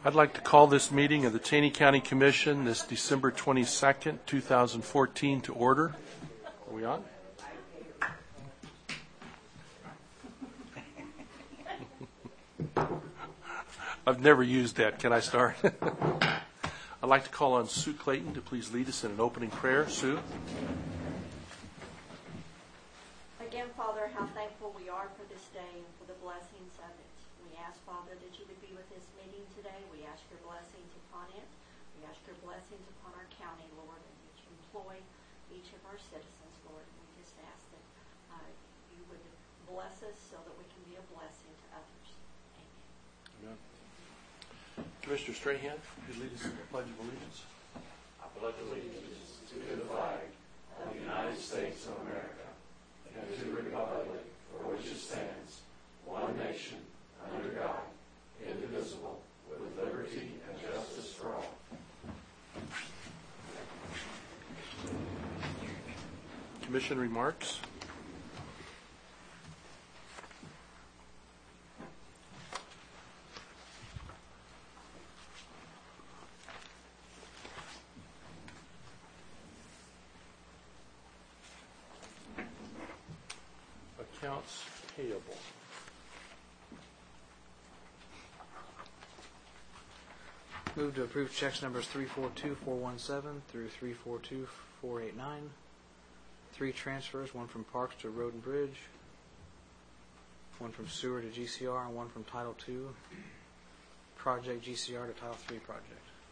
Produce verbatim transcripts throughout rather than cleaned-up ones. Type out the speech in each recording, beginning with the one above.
I'd like to call this meeting of the Taney County Commission this December twenty-second, two thousand fourteen to order. Are we on? I've never used that. Can I start? I'd like to call on Sue Clayton to please lead us in an opening prayer. Sue? Again, Father, how thankful we are for this day and for the blessings of it. We ask, Father, that you would be with this meeting today. We ask your blessings upon it. We ask your blessings upon our county, Lord, and that you employ each of our citizens, Lord. And we just ask that uh, you would bless us so that we can be a blessing to others. Amen. Amen. Commissioner Strahan, would you lead us in the Pledge of Allegiance? I pledge allegiance to the flag of the United States of America and to the republic for which it stands, one nation, under God, indivisible, with liberty and justice for all. Commission remarks? Accounts payable. Move to approve checks numbers three four two four one seven through three four two four eight nine. Three transfers, one from Parks to Road and Bridge, one from Sewer to G C R, and one from Title two Project G C R to Title three Project.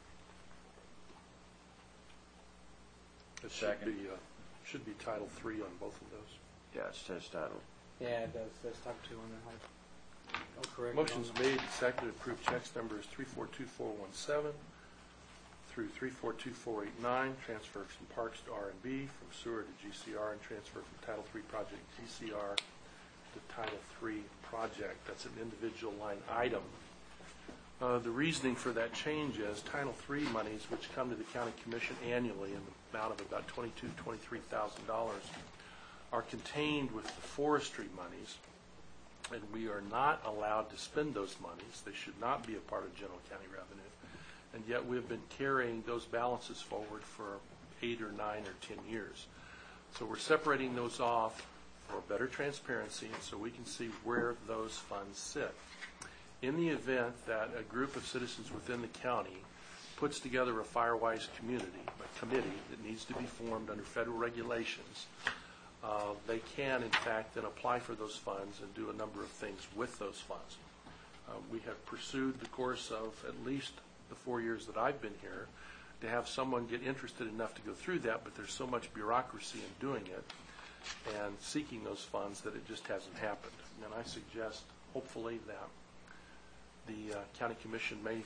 It should be, uh, should be Title three on both of those. Yeah, it says title. Yeah, it does. There's Title two on there. I'll correct it. Motion's made and seconded to approve checks numbers three four two four one seven through three four two four eight nine, transfer from Parks to R and B, from Sewer to G C R, and transfer from Title three Project G C R to Title three Project. That's an individual line item. Uh, the reasoning for that change is Title three monies, which come to the County Commission annually in the amount of about twenty-two thousand dollars, twenty-three thousand dollars, are contained with the forestry monies, and we are not allowed to spend those monies. They should not be a part of general county revenue, and yet we've been carrying those balances forward for eight or nine or ten years. So we're separating those off for better transparency, and so we can see where those funds sit. In the event that a group of citizens within the county puts together a Firewise community, a committee that needs to be formed under federal regulations, Uh, they can, in fact, then apply for those funds and do a number of things with those funds. Uh, we have pursued the course of at least the four years that I've been here to have someone get interested enough to go through that, but there's so much bureaucracy in doing it and seeking those funds that it just hasn't happened. And I suggest, hopefully, that the uh, County Commission may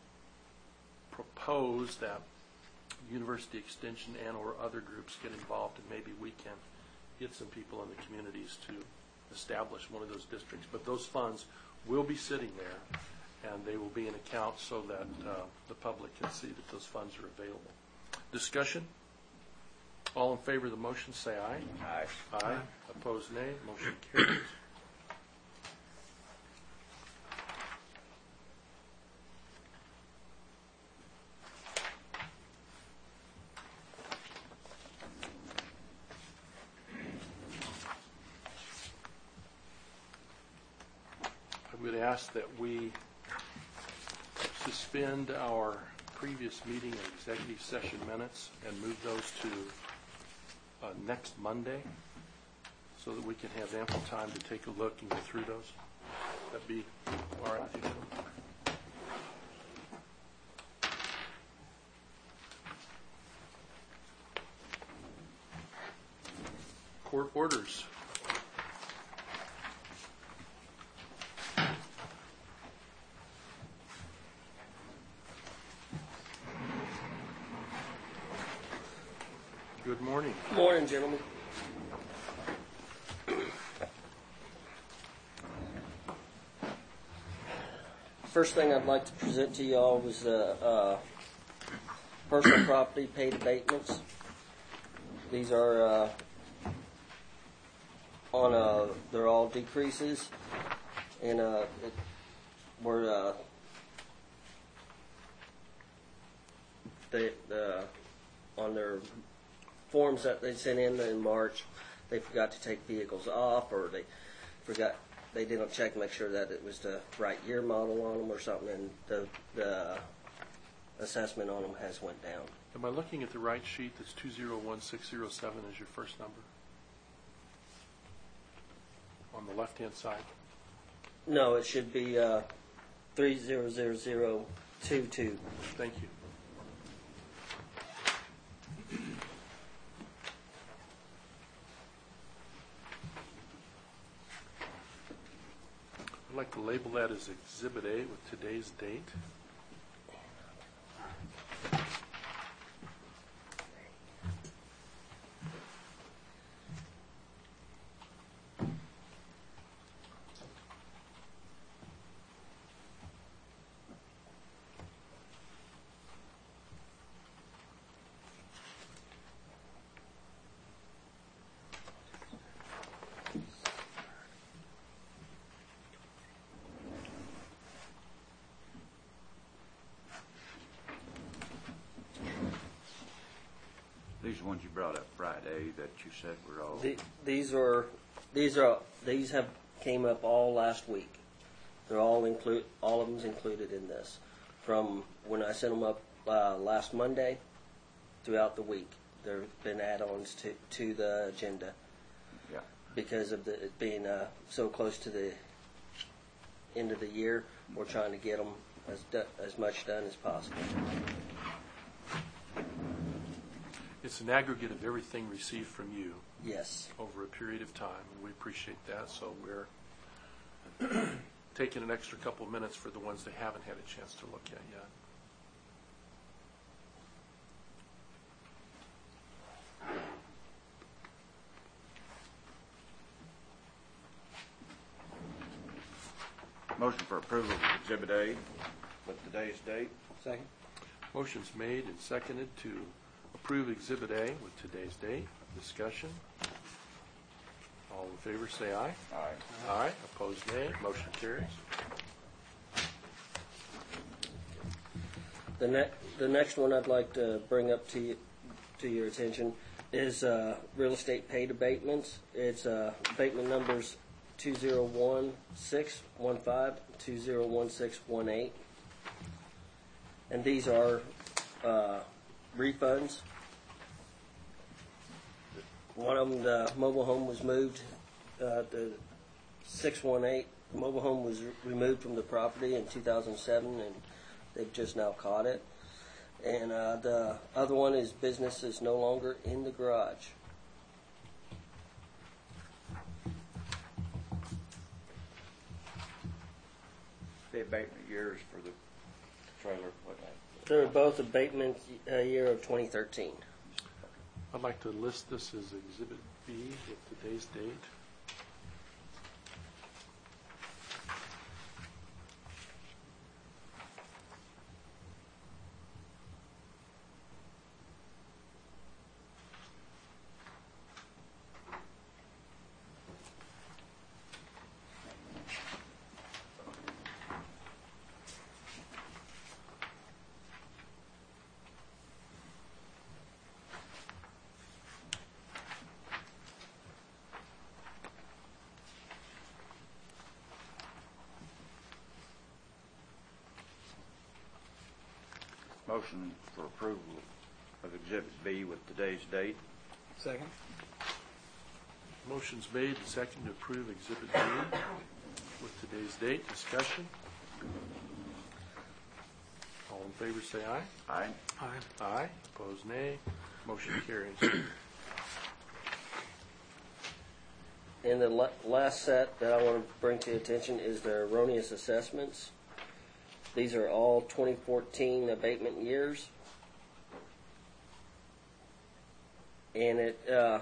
propose that University Extension and or other groups get involved, and maybe we can get some people in the communities to establish one of those districts. But those funds will be sitting there, and they will be in account so that uh, the public can see that those funds are available. Discussion? All in favor of the motion say aye. Aye. Aye. Aye. Opposed, nay. Motion carries. I would ask that we suspend our previous meeting and executive session minutes and move those to uh, next Monday so that we can have ample time to take a look and go through those. That'd be all right with you, Jim? Court orders. Good morning. Good morning, gentlemen. First thing I'd like to present to you all was the uh, personal property paid abatements. These are uh, on a, they're all decreases, and uh, it, we're uh, they, uh, on their forms that they sent in in March, they forgot to take vehicles off, or they forgot, they didn't check to make sure that it was the right year model on them or something, and the, the assessment on them has went down. Am I looking at the right sheet? That's two zero one six zero seven is your first number? On the left-hand side? No, it should be uh, three zero zero zero two two. Thank you. I'd like to label that as Exhibit A with today's date. These are ones you brought up Friday that you said were all. The, these are these are these have came up all last week. They're all include all of them's included in this. From when I sent them up uh, last Monday, throughout the week, there have been add-ons to to the agenda. Yeah. Because of the it being uh, so close to the end of the year, we're trying to get them as do, as much done as possible. It's an aggregate of everything received from you Yes. over a period of time, and we appreciate that. So we're taking an extra couple of minutes for the ones they haven't had a chance to look at yet. Motion for approval of Exhibit A with today's date. Second. Motion's made and seconded to approve Exhibit A with today's date. Discussion. All in favor say aye. Aye. Aye. Opposed, nay. Motion carries. The next, the next one I'd like to bring up to you, to your attention is uh, real estate paid abatements. It's uh, abatement numbers two zero one six one five, two zero one six one eight, and these are uh, refunds. One of them, the mobile home was moved. Uh, the six one eight mobile home was removed from the property in two thousand seven, and they've just now caught it. And uh, the other one is business is no longer in the garage. The abatement years for the trailer, what that? They're both abatement uh, year of twenty thirteen. I'd like to list this as Exhibit B with today's date. Motion for approval of Exhibit B with today's date. Second. Motion's made and seconded to approve Exhibit B with today's date. Discussion. All in favor say aye. Aye. Aye. Aye. Opposed, nay. Motion carries. And the la- last set that I want to bring to your attention is the erroneous assessments. These are all twenty fourteen abatement years. And it, uh,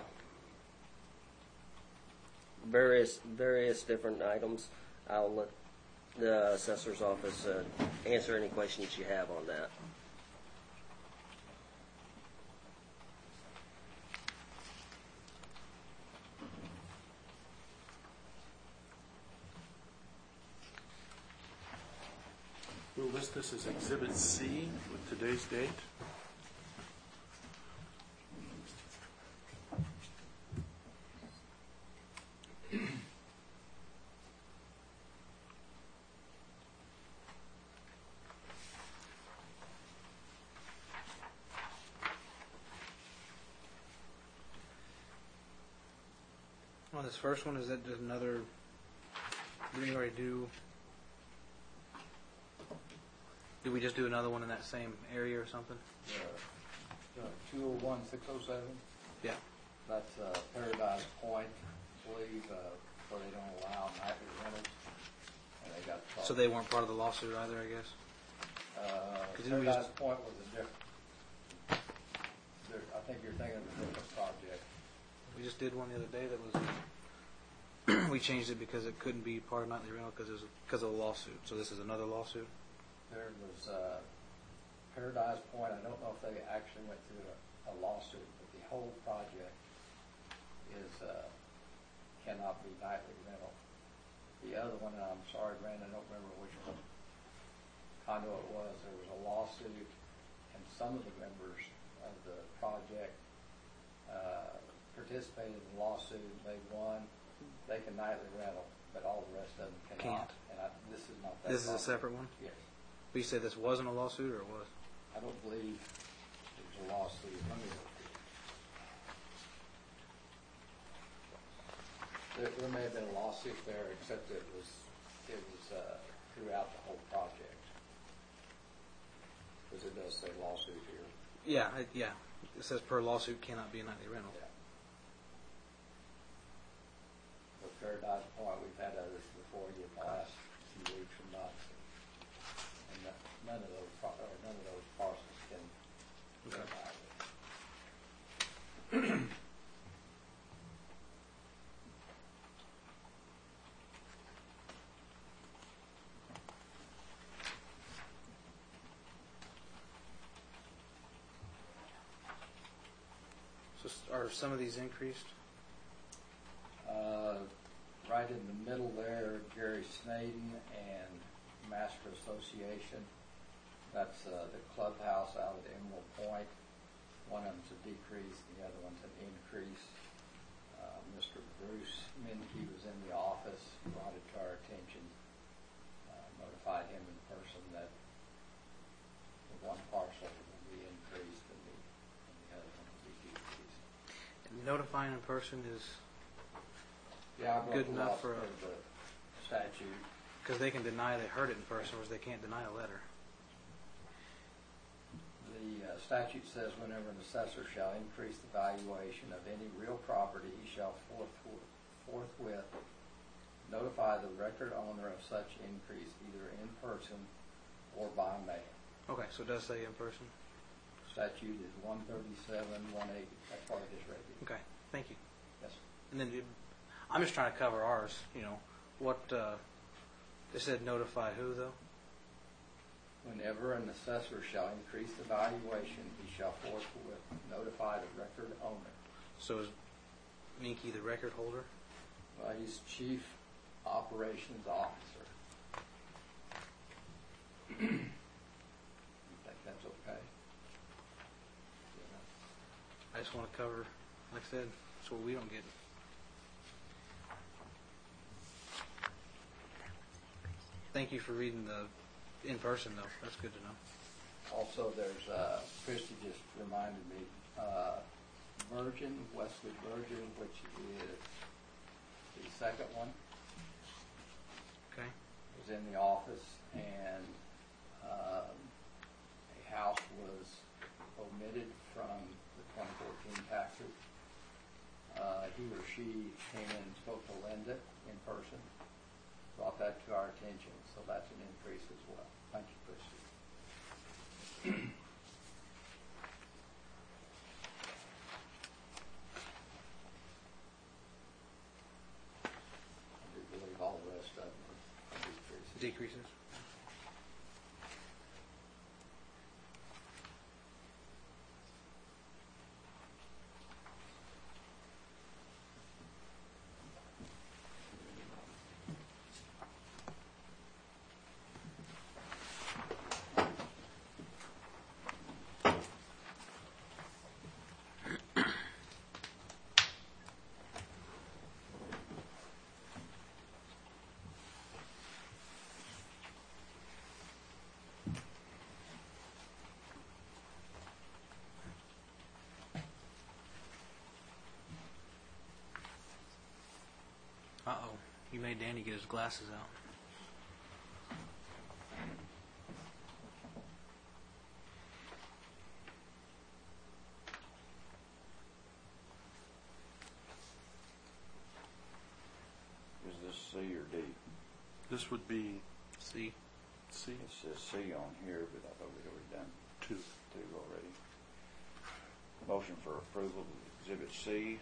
various, various different items. I'll let the assessor's office uh, answer any questions you have on that. We'll list this as Exhibit C with today's date. this first one, is that just another, did we already do, did we just do another one in that same area or something? two oh one, six oh seven, Yeah. that's uh, Paradise Point, I believe, uh, where they don't allow nightly rentals. And they got. So they weren't part of the lawsuit either, I guess? Uh, 'Cause didn't we Paradise just- Point was a different, there- I think you're thinking of a different project. We just did one the other day that was, we changed it because it couldn't be part of nightly rental because it was, because of a lawsuit. So this is another lawsuit? There was uh, Paradise Point, I don't know if they actually went through a, a lawsuit, but the whole project is, uh, cannot be nightly rental. The other one, and I'm sorry, Brandon, I don't remember which one condo it was, there was a lawsuit, and some of the members of the project uh, participated in the lawsuit, they won, they can nightly rental, but all the rest of them cannot. Can't. And I, this is not that. This is a project. separate one? Yes. But you said this wasn't a lawsuit or it was? I don't believe there's a lawsuit. Let me look. There, there may have been a lawsuit there, except it was, it was uh, throughout the whole project. Because it does say lawsuit here. Yeah, it, yeah. It says per lawsuit cannot be a nightly rental. Yeah. But Paradise Point, we've had others before you in the last few weeks and months. And no- none of those, pro- or none of those parcels can. Okay. can buy it. So s- are some of these increased? Uh, right in the middle there, Gary Snaden and Master Association. That's uh, the clubhouse out at Emerald Point. One of them's a decrease, the other one's an increase. Uh, Mister Bruce Menke was in the office, brought it to our attention, uh, notified him in person that the one parcel will be increased and the, and the other one will be decreased. And notifying in person is, Yeah, I brought Good the enough law- for a- or the statute. because they can deny they heard it in person, whereas they can't deny a letter. The uh, statute says whenever an assessor shall increase the valuation of any real property, he shall forthwith, forthwith notify the record owner of such increase either in person or by mail. Okay, so it does say in person? Statute is one thirty-seven, one eighty, that's part of this rate. Okay, thank you. Yes. And then, it- I'm just trying to cover ours, you know, what, uh, it said notify who though? Whenever an assessor shall increase the valuation, he shall forthwith notify the record owner. So is Minky the record holder? Well, he's chief operations officer. You think that's okay? I just want to cover, like I said, so we don't get it. Thank you for reading the in person though. That's good to know. Also, there's, uh, Christie just reminded me, uh, Virgin, Wesley Virgin, which is the second one, Okay. was in the office, and um, a house was omitted from the twenty fourteen taxes. Uh, he or she came in and spoke to Linda in person, brought that to our attention, so that's an increase as well. Thank you, Christie. I do believe all the rest of them are decreases. Decreases. You made Danny get his glasses out. Is this C or D? This would be See? C It says C on here, but I thought we'd already done two. two already. Motion for approval of Exhibit C,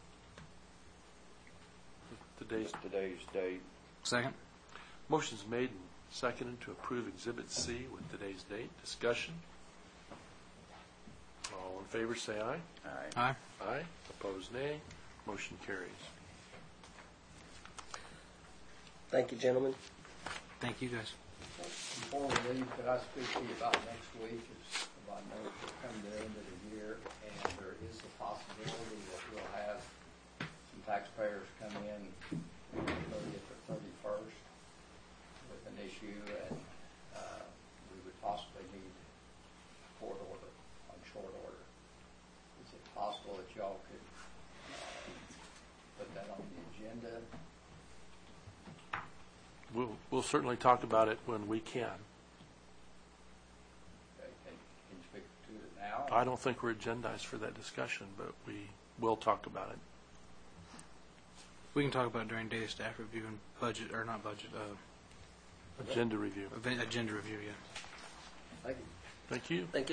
Today's today's date. Second? motion's made and seconded to approve Exhibit C with today's date. Discussion? All in favor, say aye. Aye. Aye. Aye. Opposed, nay. Motion carries. Thank you, gentlemen. Thank you, guys. Before we leave, could I speak to you about next week? As I know we're coming to the end of the year, and there is the possibility that we'll have some taxpayers come in on the thirtieth or thirty-first with an issue, and uh, we would possibly need court order on short order. Is it possible that y'all could uh, put that on the agenda? We'll, we'll certainly talk about it when we can. Okay, Can can you speak to it now? I don't think we're agendized for that discussion, but we will talk about it. We can talk about it during daily staff review and budget, or not budget, uh, Agenda review. event- agenda review, yeah. Thank you. Thank you. Thank you.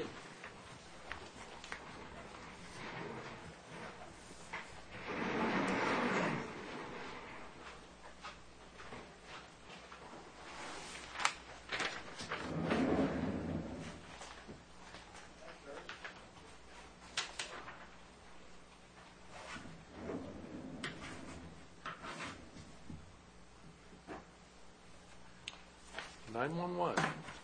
nine-one-one.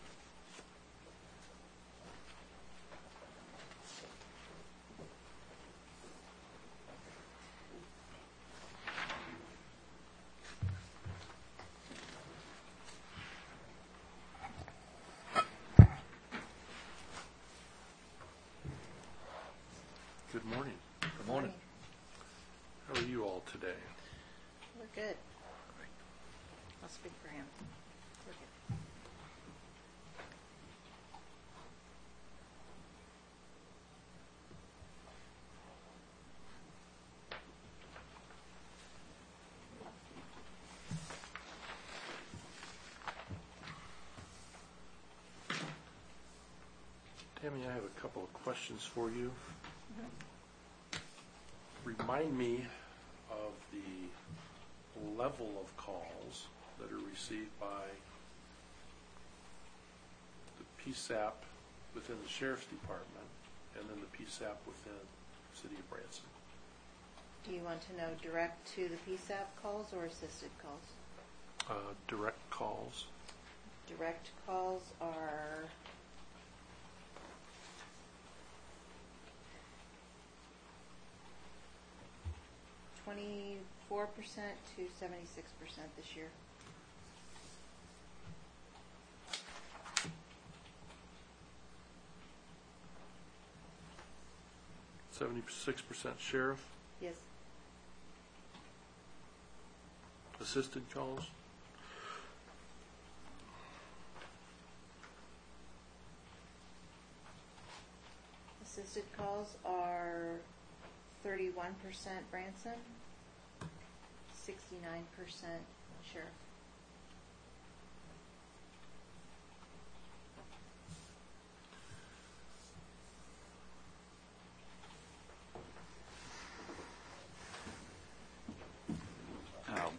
Good morning. Good morning. How are you all today? We're good. I'll speak for him. We're good. Tammy, I have a couple of questions for you. Remind me of the level of calls that are received by the P S A P within the Sheriff's Department and then the P S A P within the City of Branson. Do you want to know direct to the P S A P calls or assisted calls? Uh, direct calls. Direct calls are twenty-four percent to seventy-six percent this year. seventy-six percent sheriff. Yes. Assisted calls. Assisted calls are thirty-one percent Branson, sixty-nine percent sheriff. Um,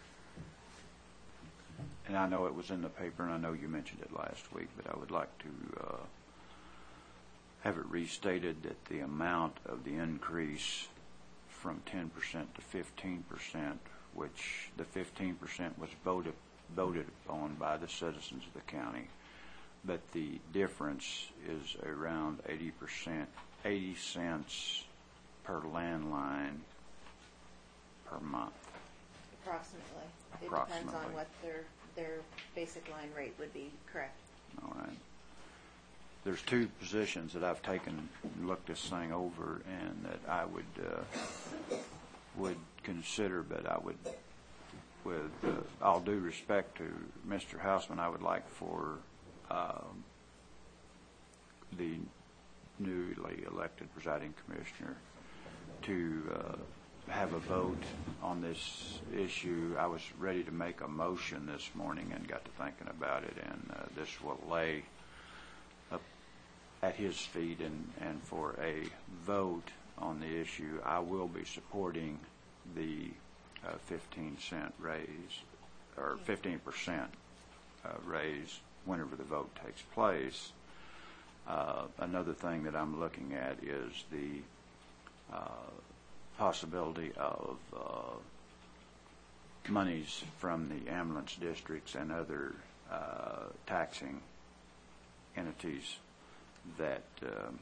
And I know it was in the paper, and I know you mentioned it last week, but I would like to uh, have it restated that the amount of the increase from ten percent to fifteen percent, which the fifteen percent was voted voted on by the citizens of the county, but the difference is around eighty percent, eighty cents per landline per month. Approximately. It depends Approximately. on what their, their basic line rate would be, correct. All right. There's two positions that I've taken and looked this thing over, and that I would uh, would consider, but I would with uh, all due respect to Mister Hausman, I would like for um, the newly elected presiding commissioner to uh, have a vote on this issue. I was ready to make a motion this morning and got to thinking about it, and uh, this will lay up at his feet and, and for a vote on the issue. I will be supporting the uh, fifteen cent raise, or fifteen percent uh, raise whenever the vote takes place. Uh, another thing that I'm looking at is the uh, possibility of uh, monies from the ambulance districts and other uh, taxing entities that um,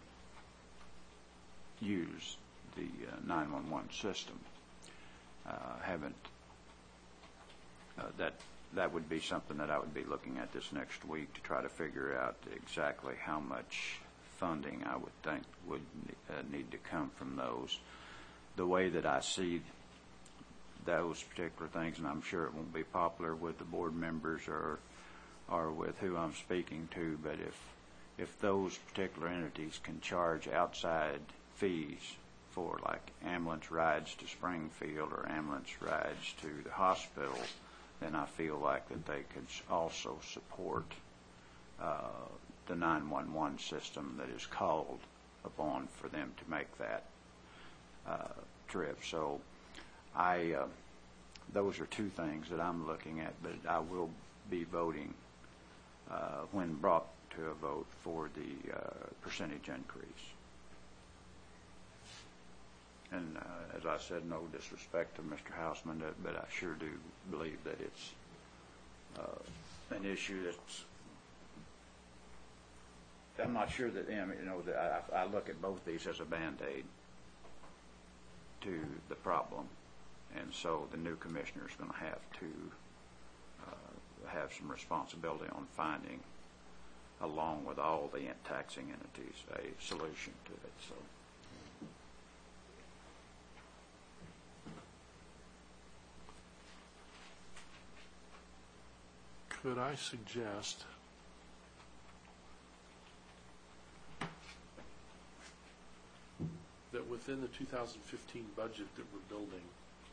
use the uh, nine one one system. Uh, haven't uh, that that would be something that I would be looking at this next week to try to figure out exactly how much funding I would think would uh, need to come from those. The way that I see those particular things, and I'm sure it won't be popular with the board members or or with who I'm speaking to, but if if those particular entities can charge outside fees for like ambulance rides to Springfield or ambulance rides to the hospital, then I feel like that they could also support uh, the nine one one system that is called upon for them to make that uh, trip. So I, uh, those are two things that I'm looking at, but I will be voting uh, when brought to a vote for the uh, percentage increase. And uh, as I said, no disrespect to Mister Hausman, but I sure do believe that it's uh, an issue that's, I'm not sure that, I mean, you know, that I, I look at both these as a Band-Aid to the problem. And so the new commissioner is going to have to uh, have some responsibility on finding, along with all the taxing entities, a solution to it. So. Could I suggest that within the two thousand fifteen budget that we're building,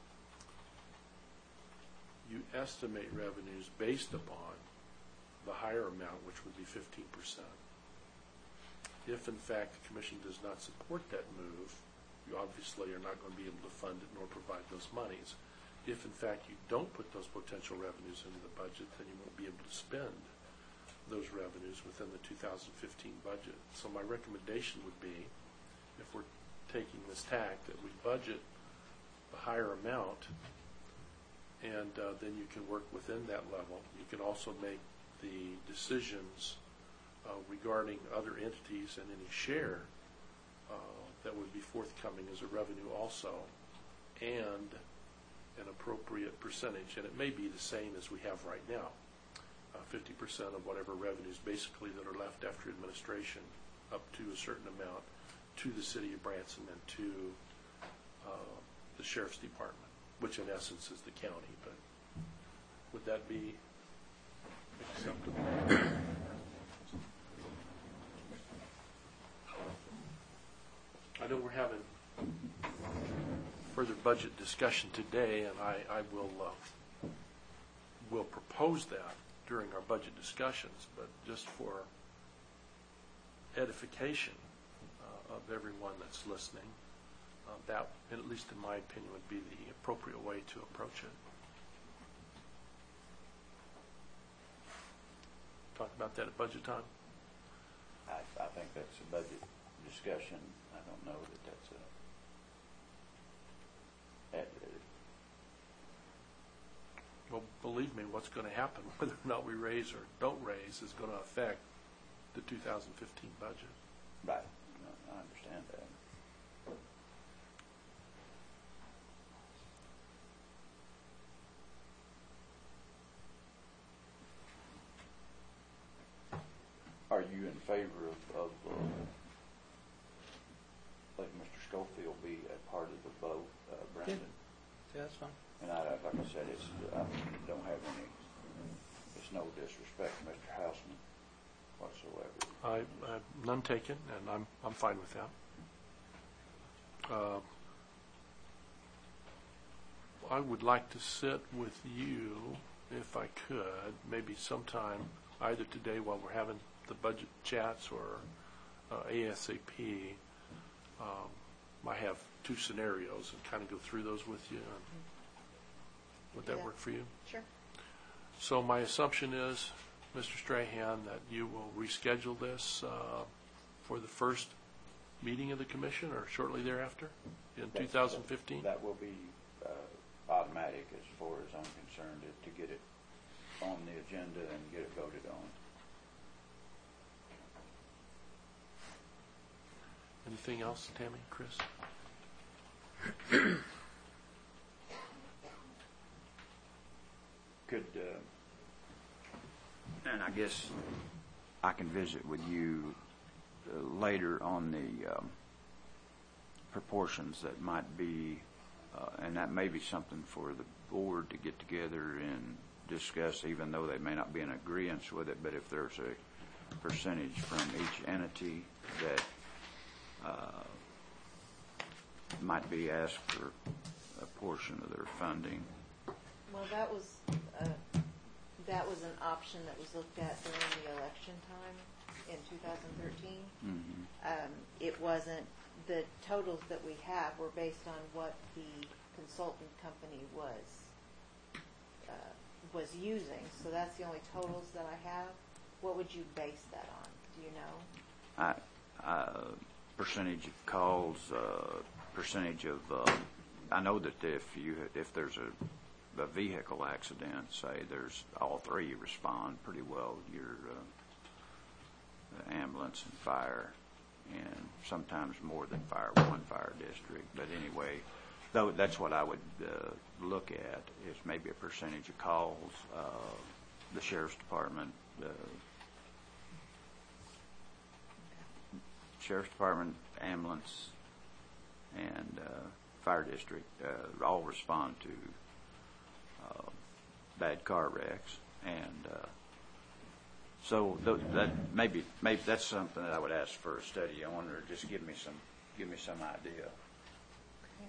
you estimate revenues based upon the higher amount, which would be fifteen percent. If, in fact, the commission does not support that move, you obviously are not going to be able to fund it nor provide those monies. If, in fact, you don't put those potential revenues into the budget, then you won't be able to spend those revenues within the two thousand fifteen budget. So my recommendation would be, if we're taking this tack, that we budget the higher amount, and uh, then you can work within that level. You can also make the decisions uh, regarding other entities and any share uh, that would be forthcoming as a revenue also, and an appropriate percentage, and it may be the same as we have right now, uh, fifty percent of whatever revenues basically that are left after administration up to a certain amount to the city of Branson and to uh, the sheriff's department, which in essence is the county. But would that be acceptable? I know we're having further budget discussion today, and I, I will uh, will propose that during our budget discussions, but just for edification uh, of everyone that's listening, uh, that, at least in my opinion, would be the appropriate way to approach it. Talk about that at budget time? I, I think that's a budget discussion. I don't know that that's a Well, believe me, what's going to happen, whether or not we raise or don't raise, is going to affect the two thousand fifteen budget. Right. No, I understand that. Are you in favor of, of uh, letting Mister Schofield be a part of the vote, uh, Brandon? Yeah, that's fine. And I, like like I said, it's, I don't have any, it's no disrespect to Mister Houseman whatsoever. I, I, none taken, and I'm, I'm fine with that. Uh, I would like to sit with you, if I could, maybe sometime, either today while we're having the budget chats or uh, ASAP. Um, I have two scenarios and kind of go through those with you. Would that Yeah. work for you? Sure. So my assumption is, Mister Strahan, that you will reschedule this uh, for the first meeting of the commission or shortly thereafter in two thousand fifteen? That will be uh, automatic as far as I'm concerned, to get it on the agenda and get it voted on. Anything else, Tammy, Chris? Could, uh, and I guess I can visit with you uh, later on the um, proportions that might be, uh, and that may be something for the board to get together and discuss, even though they may not be in agreement with it, but if there's a percentage from each entity that uh, might be asked for a portion of their funding. Well, that was, uh, that was an option that was looked at during the election time in two thousand thirteen. Mm-hmm. Um, it wasn't, the totals that we have were based on what the consultant company was, uh, was using. So that's the only totals that I have. What would you base that on? Do you know? I, uh, percentage of calls, uh, percentage of, uh, I know that if you, if there's a, a vehicle accident, say there's all three respond pretty well, your uh, ambulance and fire, and sometimes more than fire, one fire district. But anyway, though that's what I would uh, look at, is maybe a percentage of calls. Uh, the sheriff's department, uh, Sheriff's Department, ambulance, and uh, fire district uh, all respond to uh, bad car wrecks, and uh, so th- that maybe maybe that's something that I would ask for a study on, or just give me some give me some idea. Okay.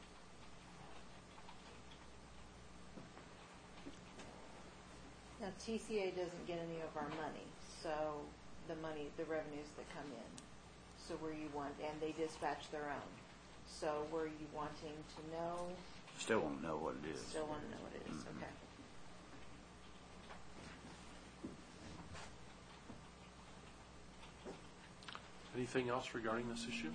Now, T C A doesn't get any of our money, so the money, the revenues that come in. So were you want, and they dispatch their own. So were you wanting to know? Still won't know what it is. Still want to know what it is, Mhm. okay. Anything else regarding this issue?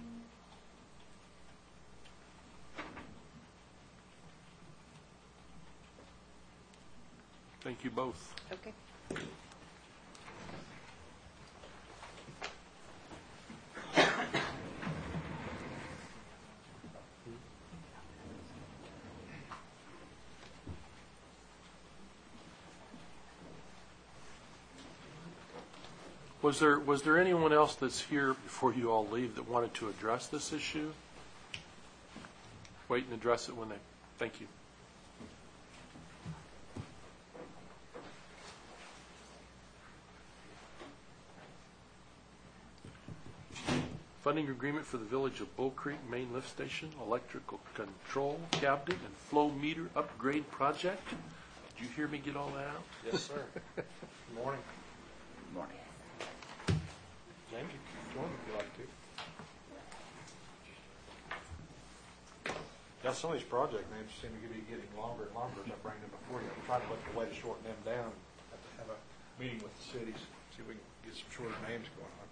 Thank you both. Okay. Was there, was there anyone else that's here before you all leave that wanted to address this issue? Wait and address it when they, thank you. Funding agreement for the Village of Bull Creek Main Lift Station Electrical Control Cabinet and Flow Meter Upgrade Project. Did you hear me get all that out? Yes, sir. Good morning. Good morning. James, you can join if you like to. Yeah, some of these project names seem to be getting longer and longer as I bring them before you. I'm trying to look at a way to shorten them down. Have to have a meeting with the cities, see if we can get some shorter names going on.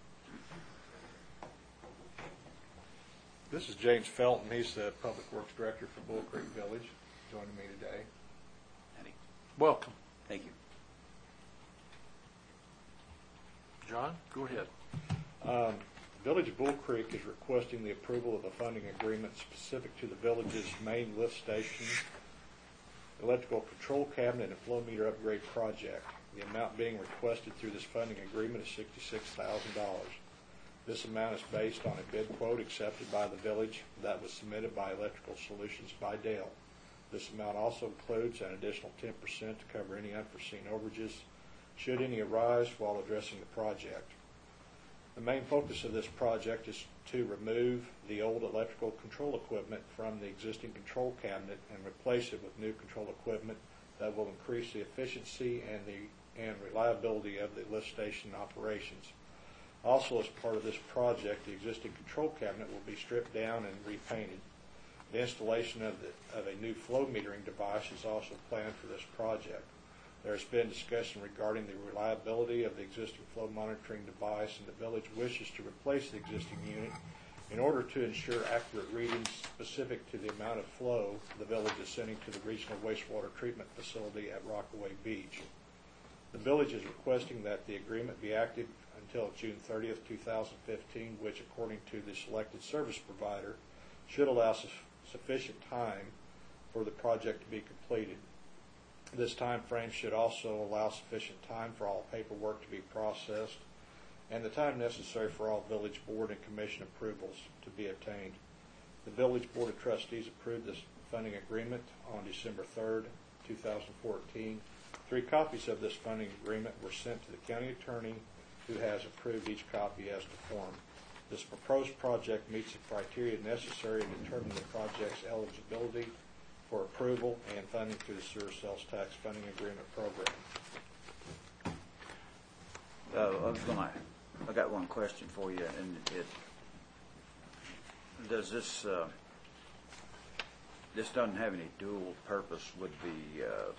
This is James Felton. He's the Public Works Director for Bull Creek Village, joining me today. Eddie. Welcome. Thank you. John, go ahead. Um, Village of Bull Creek is requesting the approval of a funding agreement specific to the village's main lift station, electrical control cabinet, and flow meter upgrade project. The amount being requested through this funding agreement is sixty-six thousand dollars. This amount is based on a bid quote accepted by the village that was submitted by Electrical Solutions by Dale. This amount also includes an additional ten percent to cover any unforeseen overages, should any arise while addressing the project. The main focus of this project is to remove the old electrical control equipment from the existing control cabinet and replace it with new control equipment that will increase the efficiency and the and reliability of the lift station operations. Also, as part of this project, the existing control cabinet will be stripped down and repainted. The installation of, the, of a new flow metering device is also planned for this project. There has been discussion regarding the reliability of the existing flow monitoring device, and the village wishes to replace the existing unit in order to ensure accurate readings specific to the amount of flow the village is sending to the regional wastewater treatment facility at Rockaway Beach. The village is requesting that the agreement be active until June thirtieth, two thousand fifteen, which, according to the selected service provider, should allow su- sufficient time for the project to be completed. This time frame should also allow sufficient time for all paperwork to be processed and the time necessary for all village board and commission approvals to be obtained. The village board of trustees approved this funding agreement on December third, two thousand fourteen. Three copies of this funding agreement were sent to the county attorney, who has approved each copy as to form. This proposed project meets the criteria necessary to determine the project's eligibility for approval and funding through the sewer sales tax funding agreement program. Uh, I was gonna, I got one question for you, and it, does this, uh, this doesn't have any dual purpose with the, uh,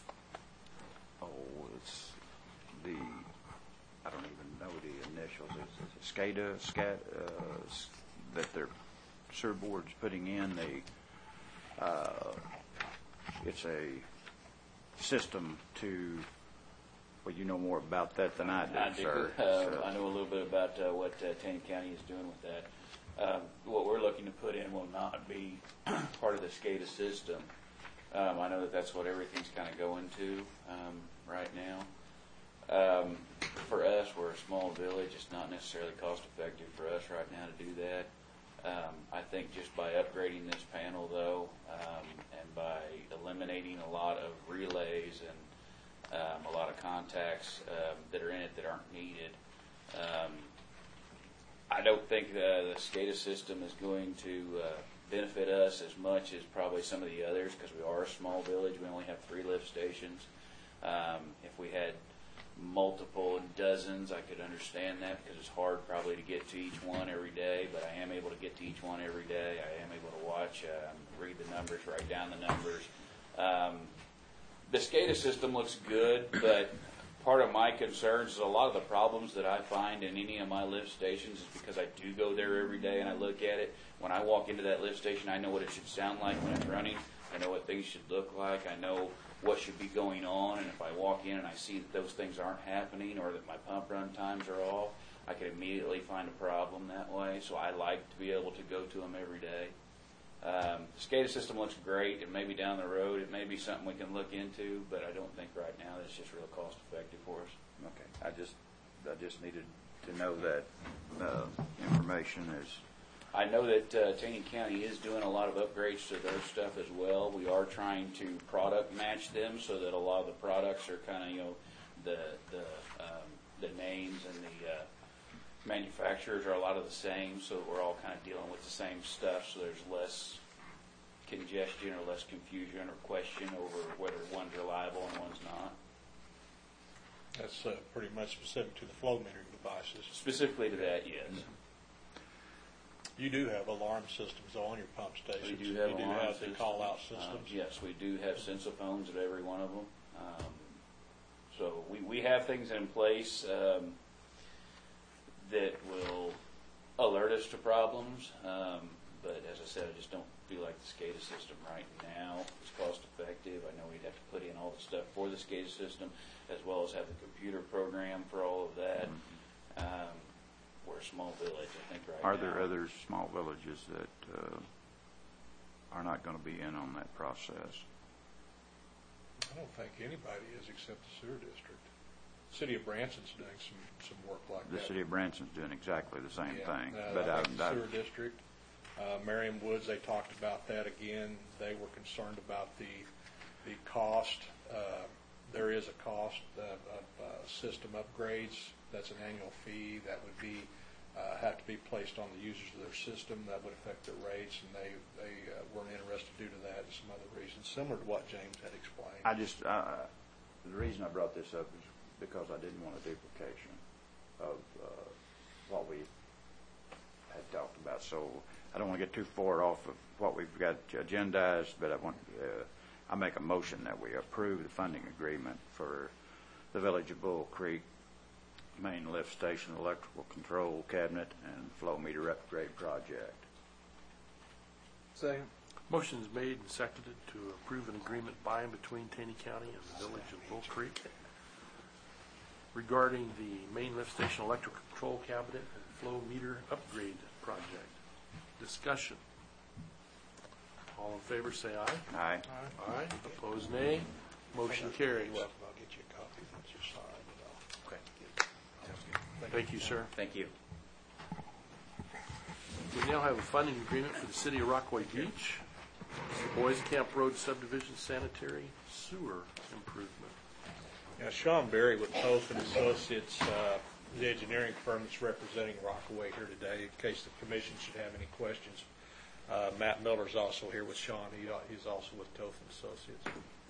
oh, it's the, I don't even know the initials, is it SCADA, SCAD, uh, s- that their sewer board's putting in, the, uh, it's a system to, well, you know more about that than I do, I do. sir. Uh, So- I know a little bit about uh, what uh, Taney County is doing with that. Um, what we're looking to put in will not be part of the SCADA system. Um, I know that that's what everything's kind of going to um, right now. Um, for us, we're a small village. It's not necessarily cost effective for us right now to do that. Um, I think just by upgrading this panel, though, um, and by eliminating a lot of relays and um, a lot of contacts um, that are in it that aren't needed, um, I don't think the, the SCADA system is going to uh, benefit us as much as probably some of the others, because we are a small village. We only have three lift stations. Um, if we had multiple dozens, I could understand that, because it's hard probably to get to each one every day, but I am able to get to each one every day. I am able to watch, um, read the numbers, write down the numbers. Um, the SCADA system looks good, but part of my concerns is a lot of the problems that I find in any of my lift stations is because I do go there every day and I look at it. When I walk into that lift station, I know what it should sound like when it's running. I know what things should look like. I know what should be going on, and if I walk in and I see that those things aren't happening or that my pump run times are off, I can immediately find a problem that way. So I like to be able to go to them every day. Um, the SCADA system looks great, and maybe down the road it may be something we can look into, but I don't think right now it's just real cost effective for us. Okay, I just, I just needed to know that uh, information is. I know that uh, Taney County is doing a lot of upgrades to their stuff as well. We are trying to product match them so that a lot of the products are kind of, you know, the the um, the names and the uh, manufacturers are a lot of the same, so we're all kind of dealing with the same stuff, so there's less congestion or less confusion or question over whether one's reliable and one's not. That's uh, pretty much specific to the flow metering devices. Specifically to that, yes. You do have alarm systems on your pump stations. We do have you do alarm have systems. the call-out Um, systems. yes, we do have Sensophones at every one of them. Um, so we, we have things in place um, that will alert us to problems. Um, but as I said, I just don't feel like the SCADA system right now is cost effective. I know we'd have to put in all the stuff for the SCADA system, as well as have the computer program for all of that. Um, we're a small village, I think, right now. Are there other small villages that uh, are not going to be in on that process? I don't think anybody is except the sewer district. City of Branson's doing some, some work like The that. city of Branson's doing exactly the same Yeah. thing. Uh, but I I, think the I, sewer district, Uh, Merriam Woods, they talked about that again. They were concerned about the the cost. Uh, there is a cost of, of uh, system upgrades. That's an annual fee that would be uh, have to be placed on the users of their system. That would affect their rates, and they they uh, weren't interested due to that and some other reasons, similar to what James had explained. I just, uh, the reason I brought this up is because I didn't want a duplication of uh, what we had talked about. So I don't want to get too far off of what we've got agendized, but I want, uh, I make a motion that we approve the funding agreement for the Village of Bull Creek main lift station electrical control cabinet and flow meter upgrade project. Second. Motion is made and seconded to approve an agreement by and between Taney County and the Village of Bull Creek regarding the main lift station electrical control cabinet and flow meter upgrade project. Discussion. All in favor say aye. Aye. Aye. Opposed, nay. Motion carries. Well, I'll get you a copy once you sign it. Okay. Thank you, sir. Thank you. We now have a funding agreement for the City of Rockaway Beach, the Boys Camp Road subdivision sanitary sewer improvement. Now, Sean Berry with Post and Associates, uh, the engineering firm that's representing Rockaway here today, in case the commission should have any questions. Uh, Matt Miller's also here with Sean. He, uh, he's also with Toth and Associates.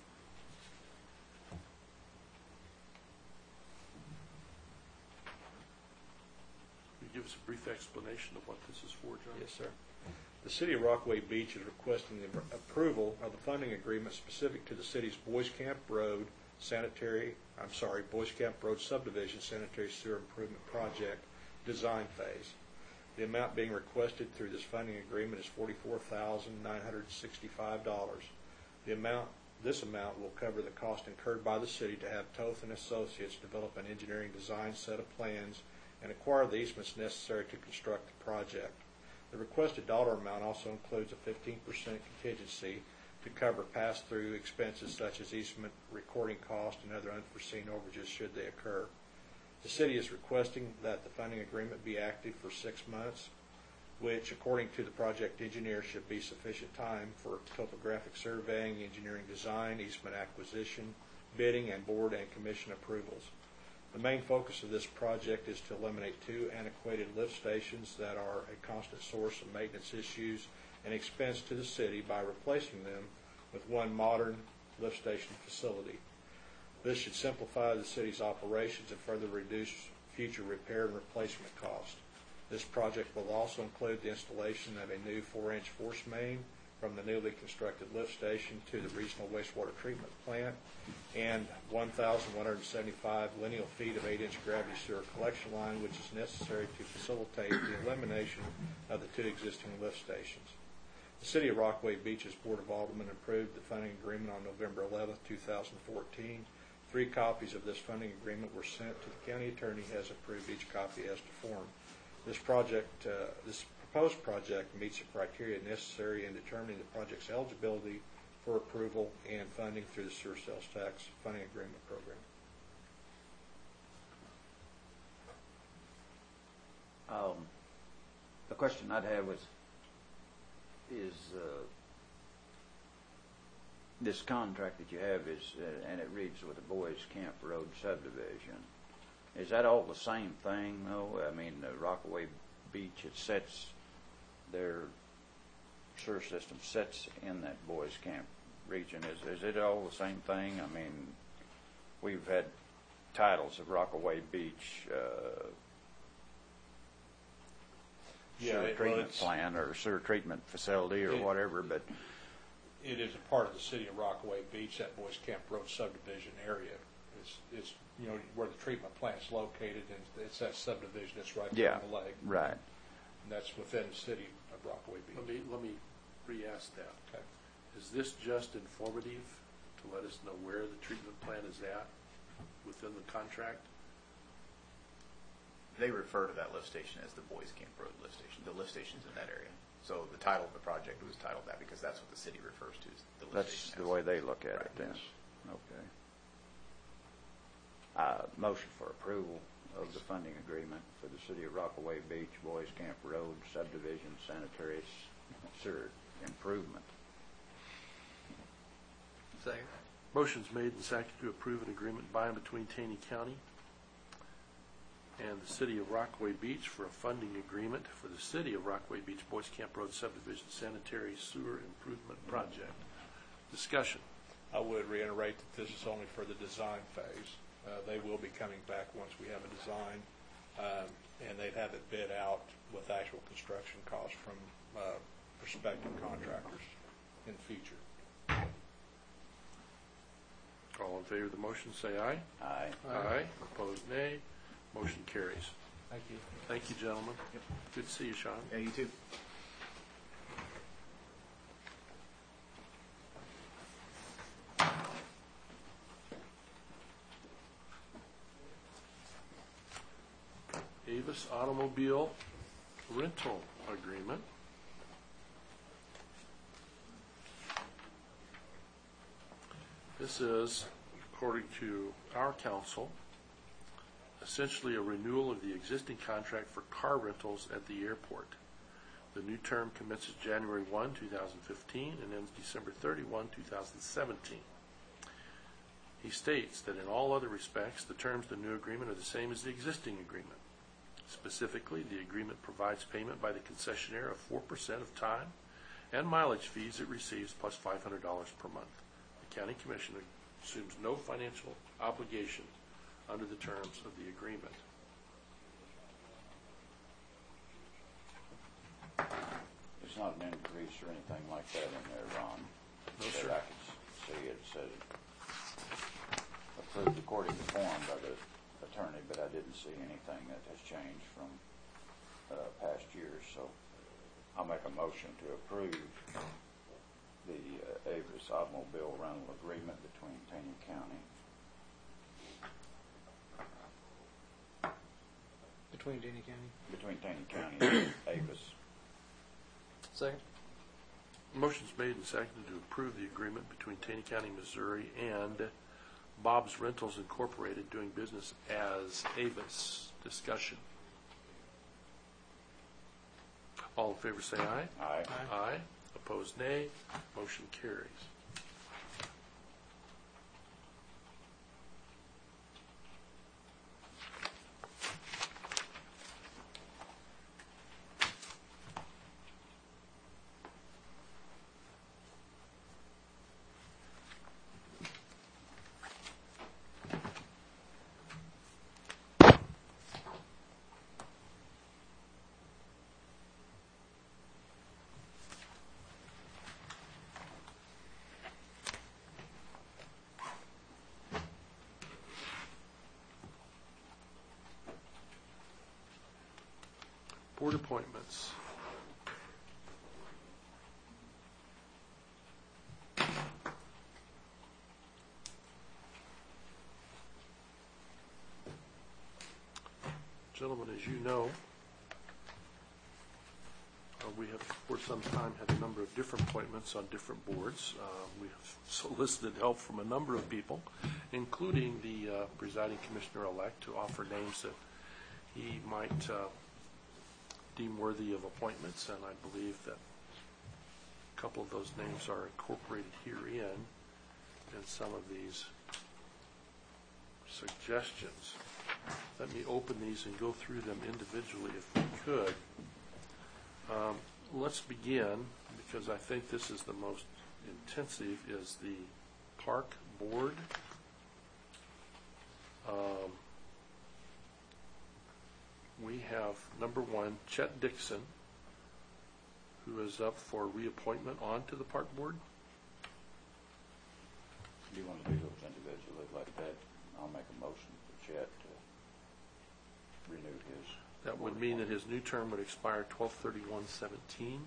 Can you give us a brief explanation of what this is for, John? Yes, sir. The City of Rockaway Beach is requesting the approval of the funding agreement specific to the city's Boys Camp Road sanitary, I'm sorry, Boys Camp Road subdivision sanitary sewer improvement project design phase. The amount being requested through this funding agreement is forty-four thousand nine hundred sixty-five dollars. The amount, this amount will cover the cost incurred by the city to have Toth and Associates develop an engineering design set of plans and acquire the easements necessary to construct the project. The requested dollar amount also includes a fifteen percent contingency to cover pass-through expenses such as easement, recording cost, and other unforeseen overages should they occur. The city is requesting that the funding agreement be active for six months, which, according to the project engineer, should be sufficient time for topographic surveying, engineering design, easement acquisition, bidding, and board and commission approvals. The main focus of this project is to eliminate two antiquated lift stations that are a constant source of maintenance issues and expense to the city by replacing them with one modern lift station facility. This should simplify the city's operations and further reduce future repair and replacement costs. This project will also include the installation of a new four-inch force main from the newly constructed lift station to the regional wastewater treatment plant and one thousand one hundred seventy-five lineal feet of eight-inch gravity sewer collection line, which is necessary to facilitate the elimination of the two existing lift stations. The City of Rockaway Beach's Board of Aldermen approved the funding agreement on November eleventh, two thousand fourteen. Three copies of this funding agreement were sent to the county attorney, has approved each copy as to form. This project, uh, this proposed project meets the criteria necessary in determining the project's eligibility for approval and funding through the sewer sales tax funding agreement program. Um, the question I'd have was, is uh, this contract that you have is, uh, and it reads with the Boys Camp Road subdivision, is that all the same thing, though? I mean, the Rockaway Beach, it sets, their sewer system sets in that Boys Camp region. Is, is it all the same thing? I mean, we've had titles of Rockaway Beach uh, Yeah, sewer it- well, treatment it's- plant or sewer treatment facility or It- whatever, but It is a part of the City of Rockaway Beach, that Boys Camp Road subdivision area. It's, it's, you know, where the treatment plant's located, and it's that subdivision that's right there yeah, on the lake. right. And that's within the City of Rockaway Let Beach. me, let me re-ask that. Okay. Is this just informative to let us know where the treatment plant is at within the contract? They refer to that lift station as the Boys Camp Road lift station. The lift station's in that area. So the title of the project was titled that because that's what the city refers to as the lift That's station. the way they look at it Right. then. Okay. Uh, motion for approval of the funding agreement for the City of Rockaway Beach Boys Camp Road subdivision sanitary sewer improvement. Second. Motion's made and seconded to approve an agreement by and between Taney County and the City of Rockaway Beach for a funding agreement for the City of Rockaway Beach Boys Camp Road Subdivision Sanitary Sewer Improvement Project. Discussion. I would reiterate that this is only for the design phase. Uh, they will be coming back once we have a design, um, and they'd have it bid out with actual construction costs from uh, prospective contractors in the future. All in favor of the motion, say aye. Aye. Aye. Opposed, nay. Motion carries. Thank you. Thank you, gentlemen. Good to see you, Sean. Yeah, you too. Avis Automobile Rental Agreement. This is, according to our council, essentially a renewal of the existing contract for car rentals at the airport. The new term commences January first, two thousand fifteen and ends December thirty-first, two thousand seventeen. He states that in all other respects, the terms of the new agreement are the same as the existing agreement. Specifically, the agreement provides payment by the concessionaire of four percent of time and mileage fees it receives plus five hundred dollars per month. The County Commission assumes no financial obligation under the terms of the agreement. There's not an increase or anything like that in there, Ron. No, That sir. I can see it says approved according to form by the attorney, but I didn't see anything that has changed from uh, past years. So I'll make a motion to approve the uh, Avis Automobile Rental Agreement between Taney County. Between Taney County. Between Taney County and Avis. Second. Motion's made and seconded to approve the agreement between Taney County, Missouri and Bob's Rentals Incorporated doing business as Avis. Discussion. All in favor say aye. Aye. Aye. Opposed, nay. Motion carries. Board appointments. Gentlemen, as you know, uh, we have for some time had a number of different appointments on different boards. Uh, we have solicited help from a number of people, including the uh, presiding commissioner-elect, to offer names that he might uh, deem worthy of appointments, and I believe that a couple of those names are incorporated herein in some of these suggestions. Let me open these and go through them individually if we could. Um, let's begin, because I think this is the most intensive, is the Park Board. Um, We have, number one, Chet Dixon, who is up for reappointment onto the Park Board. Do you want to do those individually like that? I'll make a motion for Chet to renew his. That would mean that his new term would expire twelve thirty-one seventeen.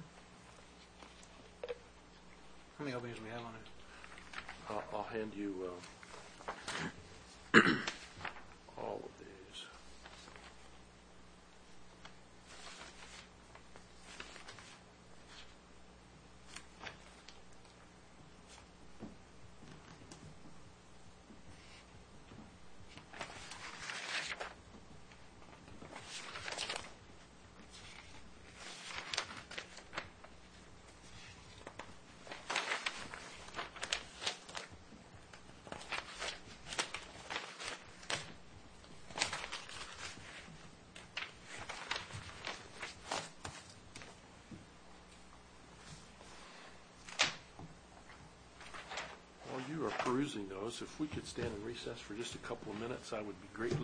How many openings do we have on it? Uh, I'll hand you uh, all of these. using those. If we could stand in recess for just a couple of minutes, I would be greatly